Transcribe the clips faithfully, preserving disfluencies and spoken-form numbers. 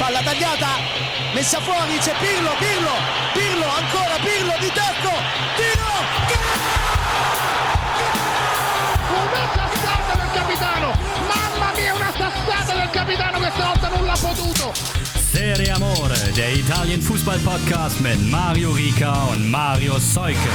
palla tagliata, messa fuori, c'è Pirlo, Pirlo, Pirlo, ancora Pirlo di tacco, tiro, una sassata del capitano, mamma mia, una sassata del capitano, questa volta non l'ha potuto. Serie Amore, der Italien-Fußball-Podcast mit Mario Rica und Mario Seuke.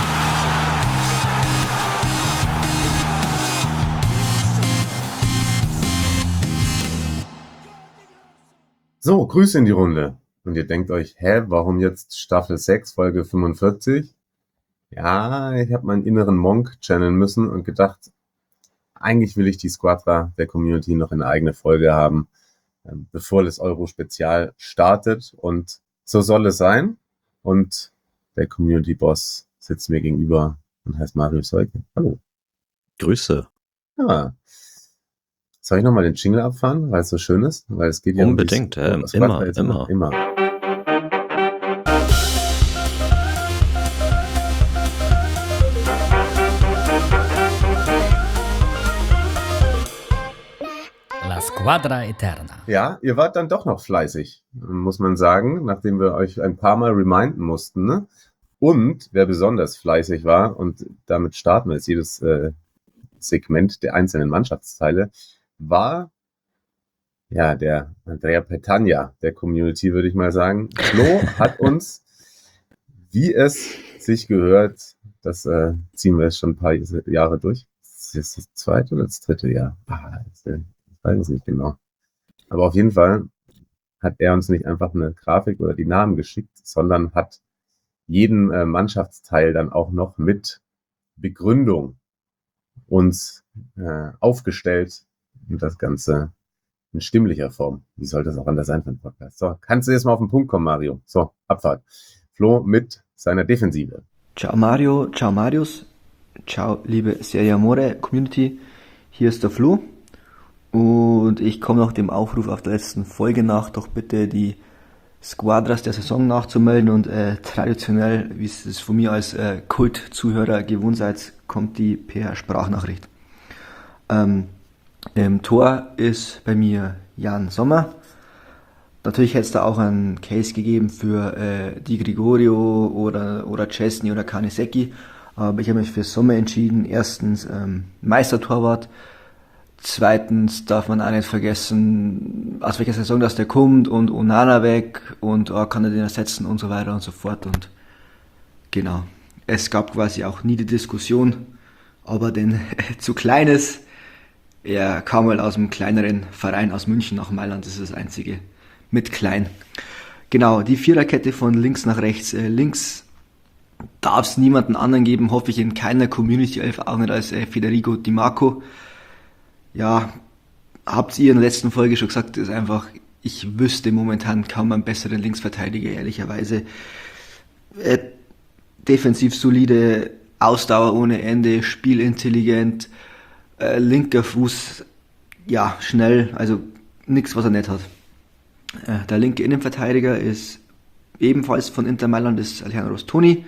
So, Grüße in die Runde. Und ihr denkt euch, hä, warum jetzt Staffel sechs, Folge fünfundvierzig? Ja, ich habe meinen inneren Monk channeln müssen und gedacht, eigentlich will ich die Squadra der Community noch eine eigene Folge haben, bevor das Euro-Spezial startet. Und so soll es sein. Und der Community-Boss sitzt mir gegenüber und heißt Mario Seuke. Hallo. Grüße. Ja. Soll ich nochmal den Jingle abfahren, weil es so schön ist? Weil es geht ja unbedingt, um die, äh, immer, immer, immer. La Squadra Eterna. Ja, ihr wart dann doch noch fleißig, muss man sagen, nachdem wir euch ein paar Mal reminden mussten. Ne? Und wer besonders fleißig war, und damit starten wir jetzt jedes äh, Segment der einzelnen Mannschaftsteile, war ja der Andrea Petagna der Community, würde ich mal sagen. Flo hat uns, wie es sich gehört, das äh, ziehen wir jetzt schon ein paar Jahre durch. Ist das das zweite oder das dritte Jahr? Ah, das, äh, ich weiß es nicht genau. Aber auf jeden Fall hat er uns nicht einfach eine Grafik oder die Namen geschickt, sondern hat jeden äh, Mannschaftsteil dann auch noch mit Begründung uns äh, aufgestellt und das Ganze in stimmlicher Form. Wie soll das auch anders sein für einen Podcast? So, kannst du jetzt mal auf den Punkt kommen, Mario? So, Abfahrt. Flo mit seiner Defensive. Ciao Mario, ciao Marius, ciao liebe Serie Amore Community, hier ist der Flo und ich komme noch dem Aufruf auf der letzten Folge nach, doch bitte die Squadras der Saison nachzumelden und äh, traditionell, wie es es von mir als äh, Kult-Zuhörer gewohnt seid, kommt die per Sprachnachricht. Ähm, im Tor ist bei mir Jan Sommer. Natürlich hätte es da auch einen Case gegeben für äh, Di Gregorio oder, oder Szczesny oder Kanisecki, aber ich habe mich für Sommer entschieden. Erstens ähm, Meistertorwart, zweitens darf man auch nicht vergessen, aus welcher Saison das der kommt und Onana weg und oh, kann er den ersetzen und so weiter und so fort. Und genau, es gab quasi auch nie die Diskussion, ob er denn äh, zu klein ist. Er kam mal aus einem kleineren Verein aus München nach Mailand, das ist das einzige mit klein. Genau, die Viererkette von links nach rechts. Äh, links darf es niemanden anderen geben, hoffe ich in keiner Community elf, auch nicht als äh, Federico Di Marco. Ja, habt ihr in der letzten Folge schon gesagt, ist einfach, ich wüsste momentan kaum einen besseren Linksverteidiger, ehrlicherweise. Äh, defensiv solide, Ausdauer ohne Ende, spielintelligent, äh, linker Fuß, ja, schnell, also nichts, was er nicht hat. Äh, der linke Innenverteidiger ist ebenfalls von Inter Mailand, ist Alejandro Rostoni.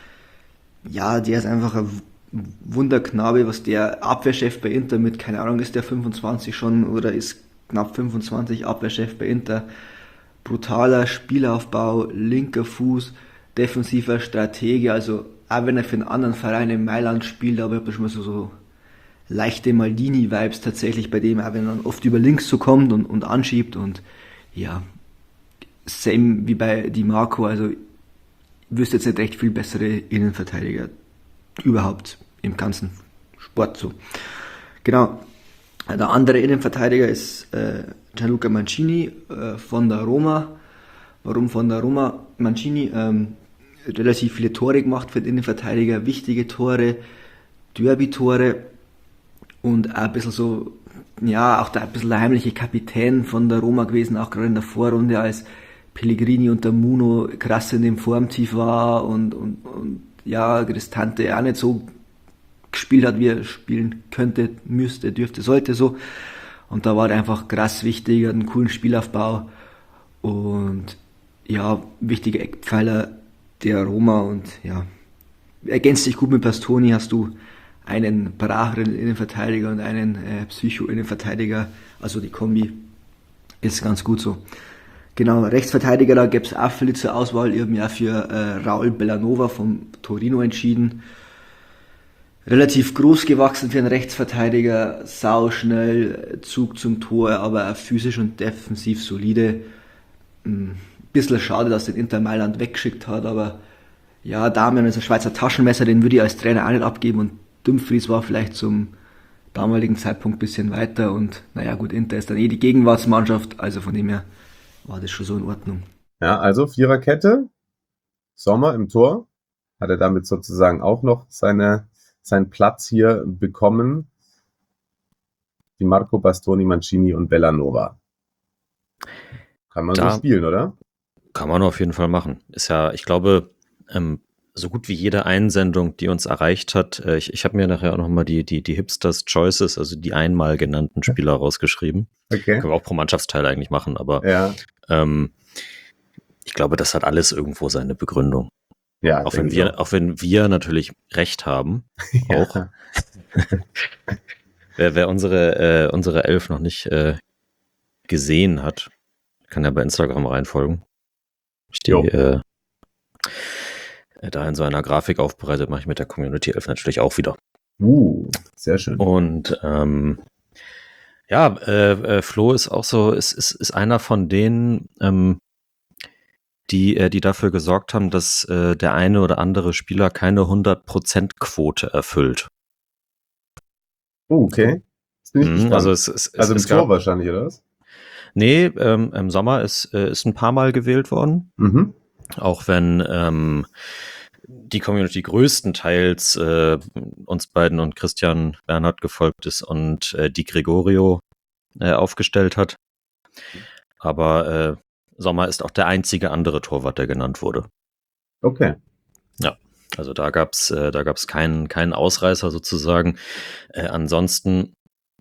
Ja, der ist einfach ein Wunderknabe, was der Abwehrchef bei Inter mit, keine Ahnung, ist der fünfundzwanzig schon oder ist knapp fünfundzwanzig Abwehrchef bei Inter. Brutaler Spielaufbau, linker Fuß, defensiver Stratege, also auch wenn er für einen anderen Verein in Mailand spielt, aber ich habe schon mal so, so leichte Maldini-Vibes tatsächlich bei dem, auch wenn er dann oft über links so kommt und, und anschiebt und ja, same wie bei Di Marco, also ich wüsste jetzt nicht recht viel bessere Innenverteidiger überhaupt im ganzen Sport so. Genau, der andere Innenverteidiger ist äh, Gianluca Mancini äh, von der Roma. Warum von der Roma? Mancini ähm, relativ viele Tore gemacht für den Innenverteidiger, wichtige Tore, Derby-Tore und auch ein bisschen so, ja, auch der, ein bisschen der heimliche Kapitän von der Roma gewesen, auch gerade in der Vorrunde, als Pellegrini und der Muno krass in dem Formtief war und, und, und ja, Cristante auch nicht so gespielt hat, wie er spielen könnte, müsste, dürfte, sollte so. Und da war er einfach krass wichtig, hat einen coolen Spielaufbau und ja, wichtiger Eckpfeiler der Roma und ja, ergänzt sich gut mit Bastoni, hast du einen braveren Innenverteidiger und einen äh, Psycho-Innenverteidiger, also die Kombi ist ganz gut so. Genau, Rechtsverteidiger, da gäbe es auch viele zur Auswahl. Ich habe mich auch für äh, Raul Bellanova vom Torino entschieden. Relativ groß gewachsen für einen Rechtsverteidiger, sauschnell, Zug zum Tor, aber auch physisch und defensiv solide. Ein bisschen schade, dass den Inter Mailand weggeschickt hat, aber ja, Damian ist ein Schweizer Taschenmesser, den würde ich als Trainer auch nicht abgeben, und Dumfries war vielleicht zum damaligen Zeitpunkt ein bisschen weiter, und naja gut, Inter ist dann eh die Gegenwartsmannschaft, also von dem her war das schon so in Ordnung. Ja, also Viererkette, Sommer im Tor, hat er damit sozusagen auch noch seine, seinen Platz hier bekommen. Di Marco, Bastoni, Mancini und Bellanova. Kann man Da- so spielen, oder? Kann man auf jeden Fall machen. Ist ja, ich glaube, ähm, so gut wie jede Einsendung, die uns erreicht hat, äh, ich, ich habe mir nachher auch nochmal die, die, die Hipsters Choices, also die einmal genannten Spieler rausgeschrieben. Okay. Können wir auch pro Mannschaftsteil eigentlich machen, aber Ja, ähm, ich glaube, das hat alles irgendwo seine Begründung. ja. Auch wenn denke ich wir, auch wenn wir natürlich recht haben, auch. Ja. Wer, wer unsere, äh, unsere Elf noch nicht äh, gesehen hat, kann ja bei Instagram reinfolgen. Ich die Jo. äh, da in so einer Grafik aufbereitet, mache ich mit der Community Elf natürlich auch wieder. Uh, sehr schön. Und ähm, ja, äh, äh, Flo ist auch so, ist, ist, ist einer von denen, ähm, die, äh, die dafür gesorgt haben, dass äh, der eine oder andere Spieler keine hundert Prozent Quote erfüllt. Oh, okay. Jetzt bin ich Mhm, gespannt. also es, es, also es, im es Tor gab, wahrscheinlich, oder was? nee, ähm, im Sommer ist, äh, ist ein paar Mal gewählt worden. Mhm. Auch wenn ähm, die Community größtenteils äh, uns beiden und Christian Bernhard gefolgt ist und äh, die Gregorio äh, aufgestellt hat. Aber äh, Sommer ist auch der einzige andere Torwart, der genannt wurde. Okay. Also da gab's äh, da gab's keinen keinen Ausreißer sozusagen. Äh, ansonsten,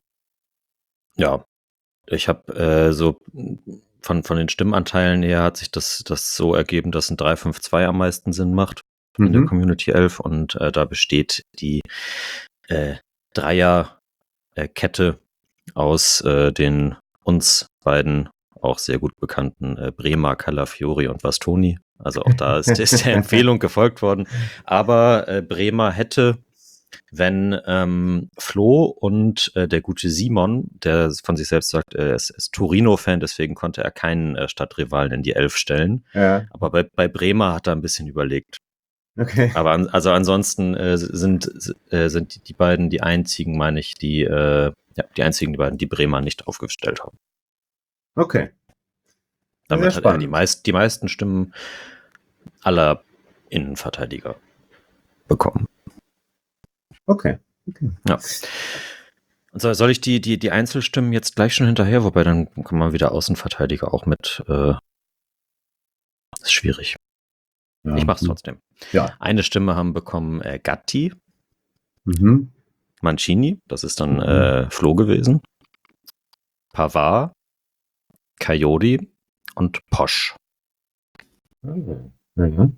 ja, ich habe äh, so von von den Stimmenteilen her hat sich das das so ergeben, dass ein drei fünf zwei am meisten Sinn macht in der Mhm. Community elf, und äh, da besteht die äh, Dreier-Kette aus äh, den uns beiden auch sehr gut bekannten äh, Bremer, Calafiori und Bastoni. Also auch da ist, ist der Empfehlung gefolgt worden. Aber äh, Bremer hätte, wenn ähm, Flo und äh, der gute Simon, der von sich selbst sagt, er ist, ist Torino-Fan, deswegen konnte er keinen äh, Stadtrivalen in die Elf stellen. Ja, Aber bei, bei Bremer hat er ein bisschen überlegt. okay. Aber an, also ansonsten äh, sind, äh, sind die, die beiden die einzigen, meine ich, die, äh, ja, die einzigen, die beiden, die Bremer nicht aufgestellt haben. Okay. Damit Sehr hat er spannend. die, meist, die meisten Stimmen aller Innenverteidiger bekommen. Okay. Ja. Und so, soll ich die, die, die Einzelstimmen jetzt gleich schon hinterher, wobei dann kann man wieder Außenverteidiger auch mit. Äh, das ist schwierig. Ja. Ich mach's trotzdem. Ja. Eine Stimme haben bekommen äh, Gatti, Mhm. Mancini, das ist dann Mhm. äh, Flo gewesen, Pavard, Coyote und Posch. Okay. Ja.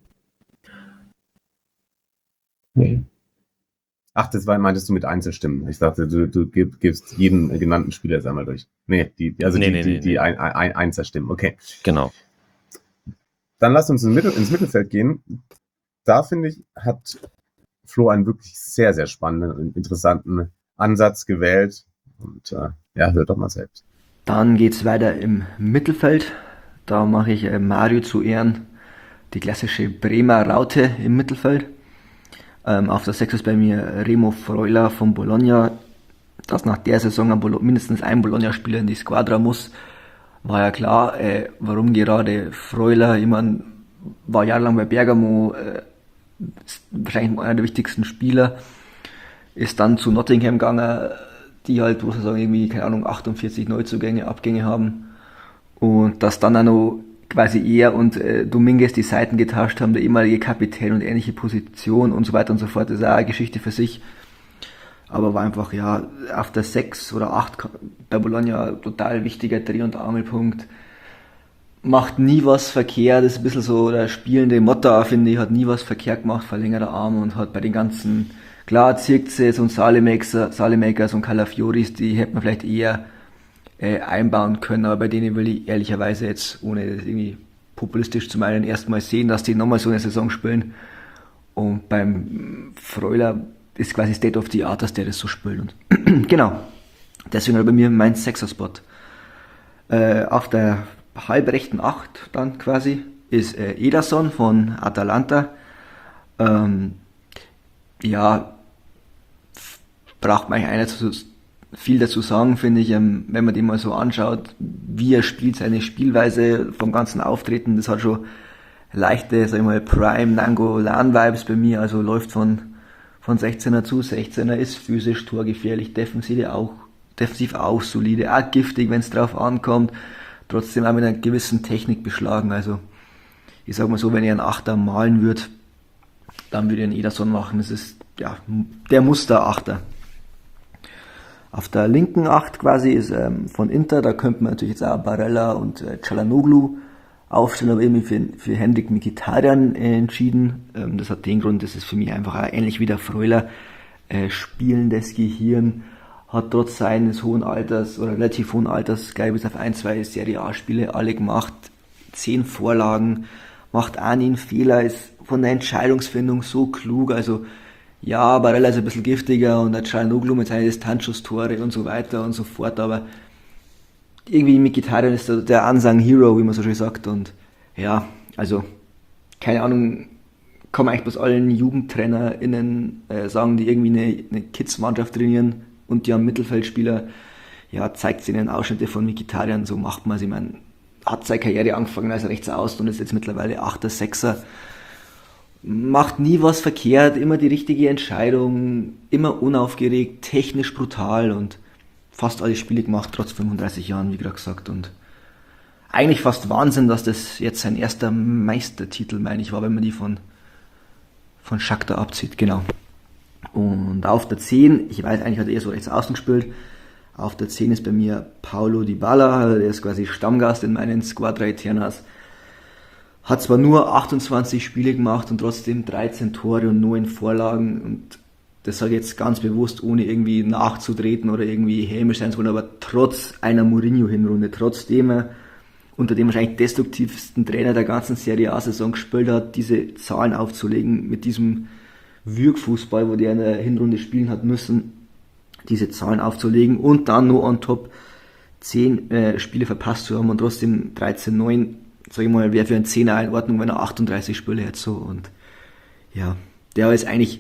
Nee. Ach, das war, meintest du mit Einzelstimmen. Ich dachte, du, du gib- gibst jeden genannten Spieler jetzt einmal durch. Nee, die, also Nee, die, nee, die, nee, die nee. ein, ein, Einzelstimmen. Okay. Genau. Dann lass uns ins, Mittel, ins Mittelfeld gehen. Da finde ich, hat Flo einen wirklich sehr, sehr spannenden und interessanten Ansatz gewählt. Und äh, ja, hört doch mal selbst. Dann geht's weiter im Mittelfeld. Da mache ich äh, Mario zu Ehren die klassische Bremer Raute im Mittelfeld. Ähm, auf der sechs ist bei mir Remo Freuler von Bologna. Dass nach der Saison ein Bolo- mindestens ein Bologna-Spieler in die Squadra muss, war ja klar. Äh, warum gerade Freuler? Ich mein, war jahrelang bei Bergamo, äh, ist wahrscheinlich einer der wichtigsten Spieler. Ist dann zu Nottingham gegangen, die halt, muss ich sagen, irgendwie, keine Ahnung, achtundvierzig Neuzugänge, Abgänge haben. Und dass dann auch noch quasi er und äh, Dominguez die Seiten getauscht haben, der ehemalige Kapitän und ähnliche Position und so weiter und so fort, das ist auch eine Geschichte für sich. Aber war einfach, ja, auf der sechs oder acht bei Bologna total wichtiger Dreh- und Angelpunkt. Macht nie was verkehrt, ist ein bisschen so der spielende Motto, finde ich, hat nie was verkehrt gemacht, verlängerter Arm, und hat bei den ganzen, klar, Zirkzes und Salemakers, Salemakers und Calafioris, die hätte man vielleicht eher äh, einbauen können, aber bei denen will ich ehrlicherweise jetzt, ohne das irgendwie populistisch zu meinen, erstmal sehen, dass die nochmal so eine Saison spielen. Und beim Freuler ist quasi State of the Art, dass der das so spielt. Und genau, deswegen hat er bei mir mein Sechser-Spot. Äh, auf der halbrechten Acht dann quasi ist äh, Ederson von Atalanta. Ähm, ja, braucht man eigentlich einer zu, viel dazu sagen, finde ich, ähm, wenn man den mal so anschaut, wie er spielt, seine Spielweise vom ganzen Auftreten, das hat schon leichte, sag ich mal, Prime Nangolan-Vibes bei mir, also läuft von, von sechzehner zu sechzehner, ist physisch torgefährlich, defensiv auch, defensiv auch solide, auch giftig, wenn es drauf ankommt, trotzdem auch mit einer gewissen Technik beschlagen, also ich sag mal so, wenn ich einen Achter malen würde, dann würde ich einen Ederson machen, das ist, ja, der Muster-Achter. Auf der linken Acht quasi ist ähm, von Inter, da könnte man natürlich jetzt auch Barella und äh, Çalhanoğlu aufstellen, aber irgendwie für, für Henrik Mkhitaryan äh, entschieden. Ähm, das hat den Grund, das ist für mich einfach auch ähnlich wie der Freuler, äh, spielendes Gehirn, hat trotz seines hohen Alters oder relativ hohen Alters gleich bis auf ein, zwei Serie A-Spiele alle gemacht, zehn Vorlagen, macht auch nie einen Fehler, ist von der Entscheidungsfindung so klug, also ja, Barella ist ein bisschen giftiger und der Çalhanoğlu mit seinen Distanzschuss-Tore und so weiter und so fort, aber irgendwie Mkhitaryan ist der, der Unsung Hero, wie man so schön sagt, und ja, also keine Ahnung, kann man eigentlich bloß allen JugendtrainerInnen äh, sagen, die irgendwie eine, eine Kids-Mannschaft trainieren und die haben Mittelfeldspieler, ja, zeigt ihnen Ausschnitte von Mkhitaryan, so macht man es, ich meine, hat seine Karriere angefangen als Rechtsaußen und ist jetzt mittlerweile Achter, Sechser, macht nie was verkehrt, immer die richtige Entscheidung, immer unaufgeregt, technisch brutal und fast alle Spiele gemacht, trotz fünfunddreißig Jahren, wie gerade gesagt. Und eigentlich fast Wahnsinn, dass das jetzt sein erster Meistertitel, meine ich, war, wenn man die von, von Shakhtar abzieht, genau. Und auf der zehn, ich weiß, eigentlich hat er eher so rechts außen gespielt, auf der zehn ist bei mir Paulo Dybala, der ist quasi Stammgast in meinen Squadra Eternas. Hat zwar nur achtundzwanzig Spiele gemacht und trotzdem dreizehn Tore und neun Vorlagen und das sage ich jetzt ganz bewusst, ohne irgendwie nachzutreten oder irgendwie hämisch sein zu wollen, aber trotz einer Mourinho-Hinrunde, trotzdem er unter dem wahrscheinlich destruktivsten Trainer der ganzen Serie A-Saison gespielt hat, diese Zahlen aufzulegen mit diesem Würgfußball, wo der in der Hinrunde spielen hat müssen, diese Zahlen aufzulegen und dann nur on top zehn äh, Spiele verpasst zu haben und trotzdem dreizehn neun, sag ich mal, wäre für einen Zehner in Ordnung, wenn er achtunddreißig Spiele hätte, so, und ja, der ist eigentlich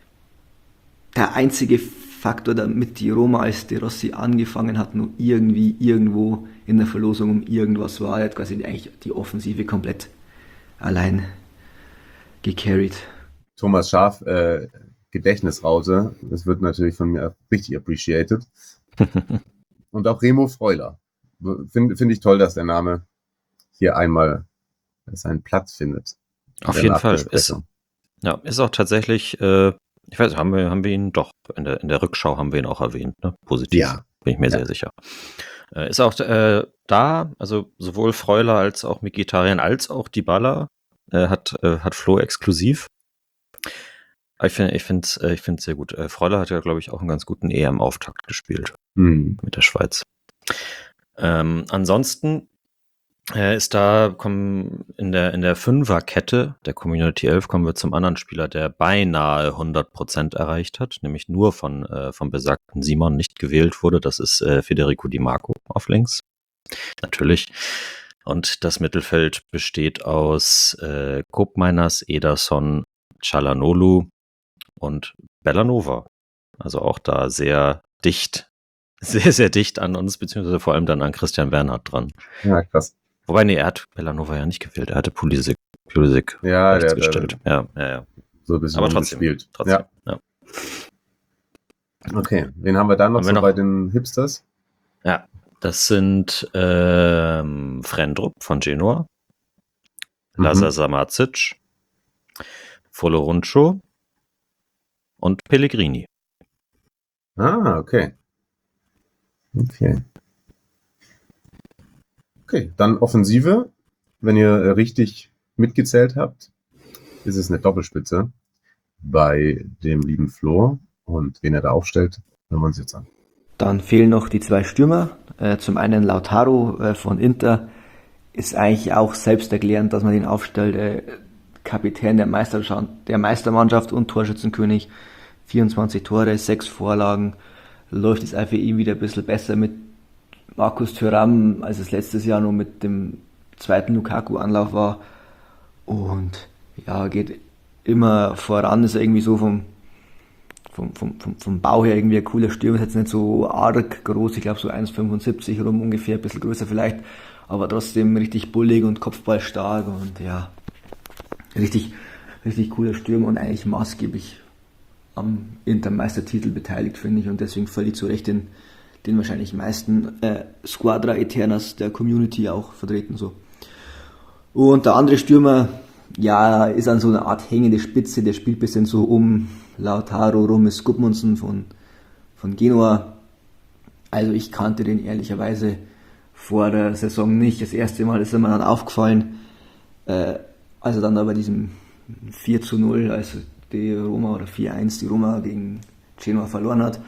der einzige Faktor, damit die Roma, als De Rossi angefangen hat, nur irgendwie irgendwo in der Verlosung um irgendwas war, er hat quasi eigentlich die Offensive komplett allein gecarried. Thomas Schaaf, äh, Gedächtnisrause, das wird natürlich von mir richtig appreciated. Und auch Remo Freuler. Finde find ich toll, dass der Name hier einmal seinen Platz findet. Auf jeden Fall. Ist, ja, ist auch tatsächlich, äh, ich weiß, haben wir, haben wir ihn doch, in der, in der Rückschau haben wir ihn auch erwähnt, ne? Positiv. Ja. Bin ich mir ja. sehr sicher. Äh, ist auch äh, da, also sowohl Freuler als auch Mkhitaryan als auch Dybala äh, hat, äh, hat Flo exklusiv. Aber ich finde, ich finde es ich find's sehr gut. Äh, Freuler hat ja, glaube ich, auch einen ganz guten E M-Auftakt gespielt mhm. mit der Schweiz. Ähm, ansonsten äh, ist da, kommen in der, in der Fünferkette der Community elf kommen wir zum anderen Spieler, der beinahe hundert Prozent erreicht hat, nämlich nur von, äh, vom besagten Simon nicht gewählt wurde. Das ist äh, Federico Di Marco auf links. Natürlich. Und das Mittelfeld besteht aus äh, Koopmeiners, Ederson, Çalhanoğlu und Bellanova. Also auch da sehr dicht, sehr, sehr dicht an uns, beziehungsweise vor allem dann an Christian Bernhard dran. Ja, krass. Wobei, nee, er hat Bellanova ja nicht gewählt, er hatte Pulisic, Pulisic ja, rechts der, gestellt. Der, ja, ja, ja. So ein bisschen aber trotzdem, gespielt. trotzdem, ja. ja. Okay, wen haben wir dann noch haben so noch? bei den Hipsters? Ja, das sind ähm, Frendrup von Genoa, mhm. Lazar Samacic, Foloruncho und Pellegrini. Ah, okay. Okay. Okay, dann Offensive. Wenn ihr richtig mitgezählt habt, ist es eine Doppelspitze bei dem lieben Flo. Und wen er da aufstellt, hören wir uns jetzt an. Dann fehlen noch die zwei Stürmer. Äh, zum einen Lautaro äh, von Inter. Ist eigentlich auch selbsterklärend, dass man den aufstellt. Äh, Kapitän der, Meisterschaft, der Meistermannschaft und Torschützenkönig. vierundzwanzig Tore, sechs Vorlagen. Läuft es auch für ihn wieder ein bisschen besser mit Markus Thuram, als es letztes Jahr nur mit dem zweiten Lukaku-Anlauf war. Und ja, geht immer voran. Ist irgendwie so vom, vom, vom, vom, vom Bau her irgendwie ein cooler Stürmer. Ist jetzt nicht so arg groß, ich glaube so eins Komma fünfundsiebzig rum ungefähr, ein bisschen größer vielleicht. Aber trotzdem richtig bullig und kopfballstark und ja, richtig, richtig cooler Stürmer und eigentlich maßgeblich am Intermeistertitel beteiligt, finde ich. Und deswegen völlig zu Recht den, den wahrscheinlich meisten äh, Squadra Eternas der Community auch vertreten. So. Und der andere Stürmer, ja, ist an so einer Art hängende Spitze, der spielt ein bisschen so um Lautaro rum, ist Gudmundsson von, von Genua. Also ich kannte den ehrlicherweise vor der Saison nicht. Das erste Mal ist er mir dann aufgefallen, äh, als er dann da bei diesem vier zu null, also die Roma oder vier eins die Roma gegen Genoa verloren hat,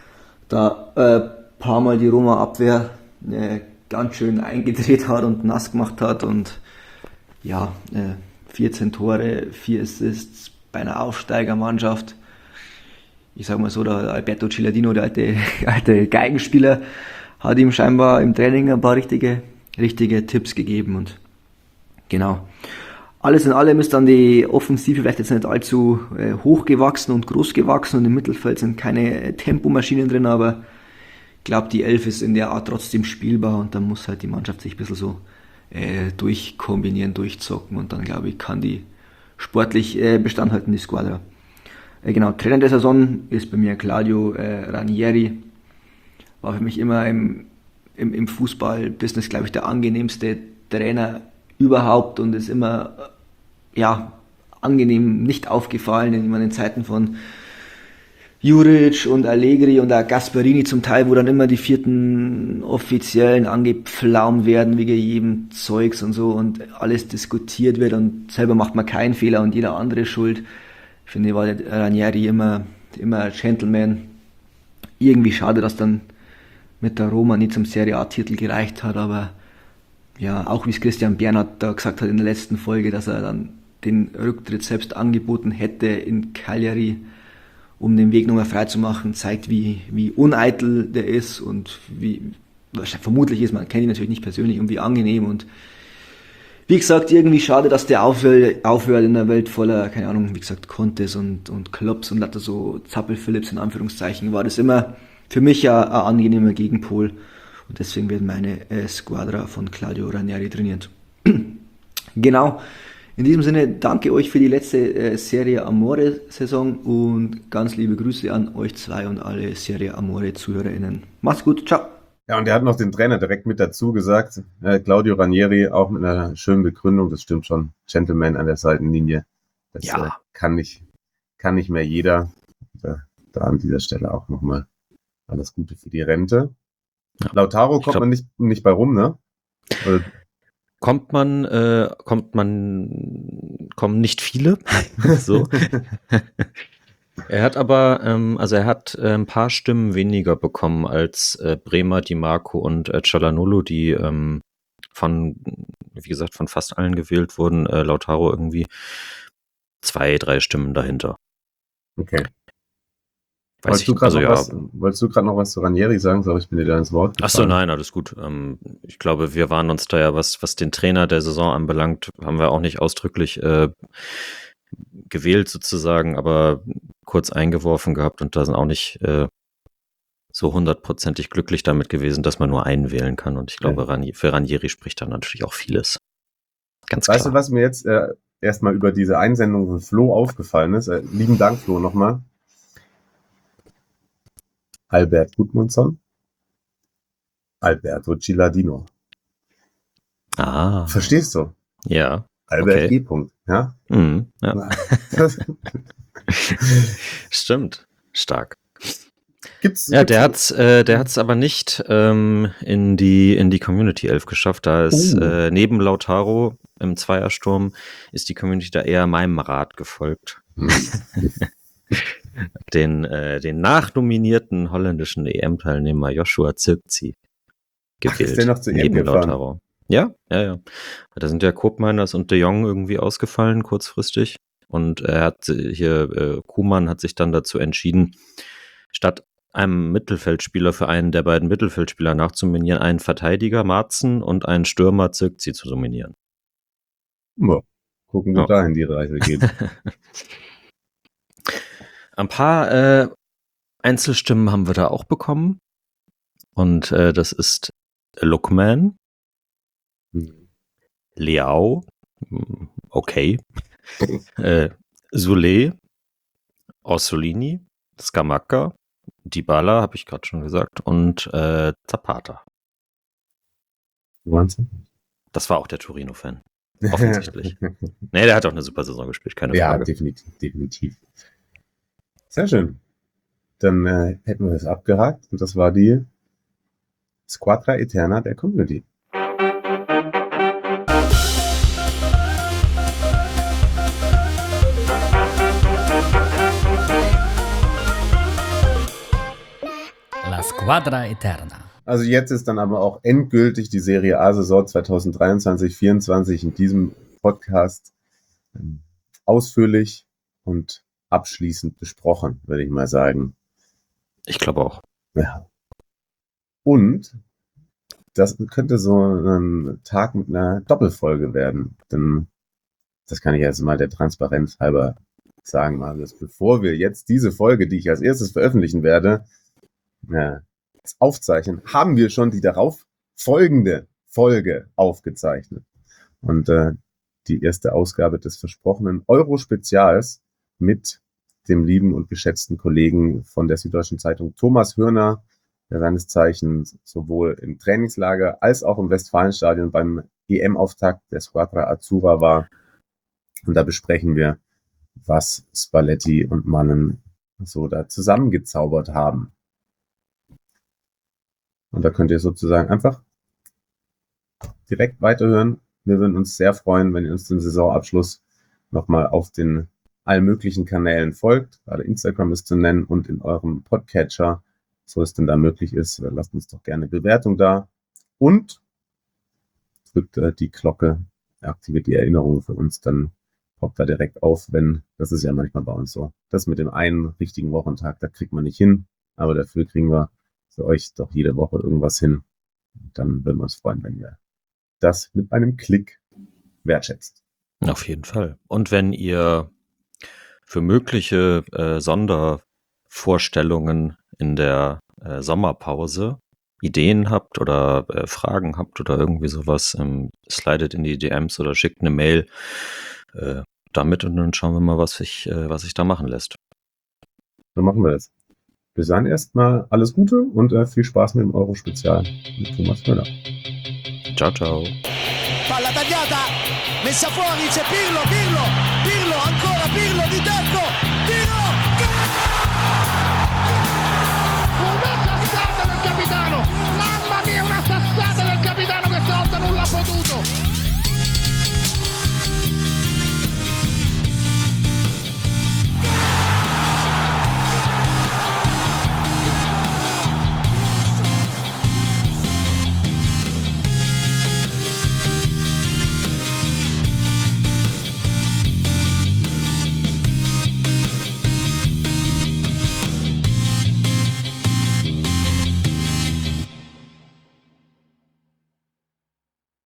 da äh, paar Mal die Roma-Abwehr äh, ganz schön eingedreht hat und nass gemacht hat und ja, äh, vierzehn Tore, vier Assists bei einer Aufsteigermannschaft. Ich sag mal so, der Alberto Ciladino, der alte, alte Geigenspieler, hat ihm scheinbar im Training ein paar richtige, richtige Tipps gegeben und genau. Alles in allem ist dann die Offensive vielleicht jetzt nicht allzu äh, hoch gewachsen und groß gewachsen und im Mittelfeld sind keine Tempomaschinen drin, aber ich glaube, die Elf ist in der Art trotzdem spielbar und dann muss halt die Mannschaft sich ein bisschen so äh, durchkombinieren, durchzocken und dann, glaube ich, kann die sportlich äh, Bestand halten, die Squadra. Äh, genau, Trainer der Saison ist bei mir Claudio äh, Ranieri. War für mich immer im, im, im Fußball-Business, glaube ich, der angenehmste Trainer überhaupt und ist immer ja, angenehm nicht aufgefallen in den Zeiten von Juric und Allegri und auch Gasperini zum Teil, wo dann immer die vierten Offiziellen angepflaumt werden wegen jedem Zeugs und so und alles diskutiert wird und selber macht man keinen Fehler und jeder andere ist schuld. Ich finde, war der Ranieri immer, immer Gentleman. Irgendwie schade, dass dann mit der Roma nie zum Serie A-Titel gereicht hat, aber ja, auch wie es Christian Bernhard da gesagt hat in der letzten Folge, dass er dann den Rücktritt selbst angeboten hätte in Cagliari, um den Weg nochmal frei zu machen, zeigt, wie, wie uneitel der ist und wie, vermutlich ist, man kennt ihn natürlich nicht persönlich und wie angenehm und wie gesagt, irgendwie schade, dass der aufhört, aufhört in einer Welt voller, keine Ahnung, wie gesagt, Contes und, und Klopps und lauter so Zappel-Philipps in Anführungszeichen, war das immer für mich ja ein angenehmer Gegenpol. Und deswegen wird meine äh, Squadra von Claudio Ranieri trainiert. Genau. In diesem Sinne danke euch für die letzte äh, Serie Amore Saison und ganz liebe Grüße an euch zwei und alle Serie Amore ZuhörerInnen. Macht's gut. Ciao. Ja, und er hat noch den Trainer direkt mit dazu gesagt. Äh, Claudio Ranieri, auch mit einer schönen Begründung. Das stimmt schon. Gentleman an der Seitenlinie. Das ja. äh, kann nicht, kann nicht mehr jeder. Da, da an dieser Stelle auch nochmal alles Gute für die Rente. Ja. Lautaro kommt glaub, man nicht, nicht bei rum, ne? Oder? Kommt man, äh, kommt man, kommen nicht viele. So. Er hat aber, ähm, also er hat äh, ein paar Stimmen weniger bekommen als äh, Bremer, Di Marco und äh, Çalhanoğlu, die ähm, von, wie gesagt, von fast allen gewählt wurden. Äh, Lautaro irgendwie zwei, drei Stimmen dahinter. Okay. Weiß wolltest, du also, noch ja. was, wolltest du gerade noch was zu Ranieri sagen? Sag ich bin dir da ins Wort. Ach so, nein, alles gut. Ähm, ich glaube, wir waren uns da ja, was, was den Trainer der Saison anbelangt, haben wir auch nicht ausdrücklich äh, gewählt sozusagen, aber kurz eingeworfen gehabt und da sind auch nicht äh, so hundertprozentig glücklich damit gewesen, dass man nur einen wählen kann. Und ich glaube, ja. Ranieri, für Ranieri spricht dann natürlich auch vieles. Ganz weißt klar. du, was mir jetzt äh, erstmal über diese Einsendung von Flo aufgefallen ist? Äh, lieben Dank, Flo, nochmal. Albert Gudmundsson, Alberto Ciladino. Ah. Verstehst du? Ja. Albert okay. G. Punkt, ja? Mhm, ja. Stimmt. Stark. Gibt's, ja, gibt's der hat's, äh, der hat's aber nicht ähm, in die in die Community elf geschafft. Da ist uh. äh, neben Lautaro im Zweiersturm ist die Community da eher meinem Rat gefolgt. den, äh, den nachnominierten holländischen E M-Teilnehmer Joshua Zirkzee gewählt. Ach, ist der noch zu E M neben gefahren? Lautaro. Ja, ja, ja. Da sind ja Koopmeiners und de Jong irgendwie ausgefallen kurzfristig. Und er hat hier, äh, Koeman hat sich dann dazu entschieden, statt einem Mittelfeldspieler für einen der beiden Mittelfeldspieler nachzuminieren, einen Verteidiger, Marzen, und einen Stürmer, Zirkzee, zu nominieren. Ja, gucken, wo Ja. dahin die Reise geht. Ein paar äh, Einzelstimmen haben wir da auch bekommen. Und äh, das ist Lookman, Hm. Leao, hm, okay, äh, Soulé, Orsolini, Scamacca, Dybala, habe ich gerade schon gesagt, und äh, Zapata. Wahnsinn. Das war auch der Torino-Fan, offensichtlich. Nee, der hat auch eine super Saison gespielt, keine Ja, Frage. definitiv, definitiv. Sehr schön. Dann äh, hätten wir das abgehakt und das war die Squadra Eterna der Community. La Squadra Eterna. Also jetzt ist dann aber auch endgültig die Serie A-Saison zwanzig dreiundzwanzig vierundzwanzig in diesem Podcast ähm, ausführlich und abschließend besprochen, würde ich mal sagen. Ich glaube auch. Ja. Und das könnte so ein Tag mit einer Doppelfolge werden. Denn das kann ich jetzt mal der Transparenz halber sagen, Marius. Bevor wir jetzt diese Folge, die ich als erstes veröffentlichen werde, ja, aufzeichnen, haben wir schon die darauf folgende Folge aufgezeichnet. Und äh, die erste Ausgabe des versprochenen Euro-Spezials mit dem lieben und geschätzten Kollegen von der Süddeutschen Zeitung, Thomas Hörner, der seines Zeichens sowohl im Trainingslager als auch im Westfalenstadion beim E M-Auftakt der Squadra Azzurra war. Und da besprechen wir, was Spalletti und Mannen so da zusammengezaubert haben. Und da könnt ihr sozusagen einfach direkt weiterhören. Wir würden uns sehr freuen, wenn ihr uns den Saisonabschluss nochmal auf den allen möglichen Kanälen folgt. Gerade Instagram ist zu nennen und in eurem Podcatcher, so es denn da möglich ist. Lasst uns doch gerne Bewertung da. Und drückt äh, die Glocke, aktiviert die Erinnerungen für uns, dann poppt da direkt auf, wenn, das ist ja manchmal bei uns so. Das mit dem einen richtigen Wochentag, da kriegt man nicht hin, aber dafür kriegen wir für euch doch jede Woche irgendwas hin. Und dann würden wir uns freuen, wenn ihr das mit einem Klick wertschätzt. Auf jeden Fall. Und wenn ihr für mögliche äh, Sondervorstellungen in der äh, Sommerpause Ideen habt oder äh, Fragen habt oder irgendwie sowas, ähm, slidet in die D Ms oder schickt eine Mail äh, damit und dann schauen wir mal, was sich äh, was sich da machen lässt. So machen wir das. Bis dann erstmal alles Gute und äh, viel Spaß mit dem Euro-Spezial mit Thomas Müller. Ciao, ciao. Palla tagliata, messa fuori, c'è Pirlo, Pirlo, Pirlo, ancora Pirlo di tacco,